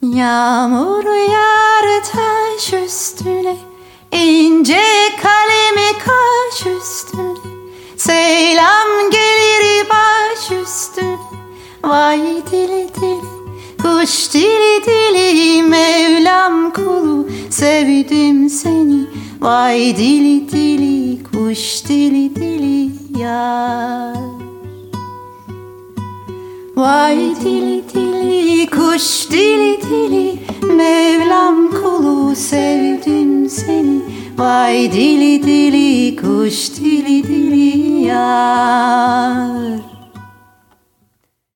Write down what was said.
Yağmur yağar taş üstüne, ince kalemi kaş üstüne, selam gelir baş üstüne. Vay dili dili, kuş dili dili, Mevlam kulu sevdim seni. Vay dili dili, kuş dili dili yar. Vay dili dili, kuş dili dili, Mevlam kulu sevdim seni. Vay dili dili, kuş dili dili yar.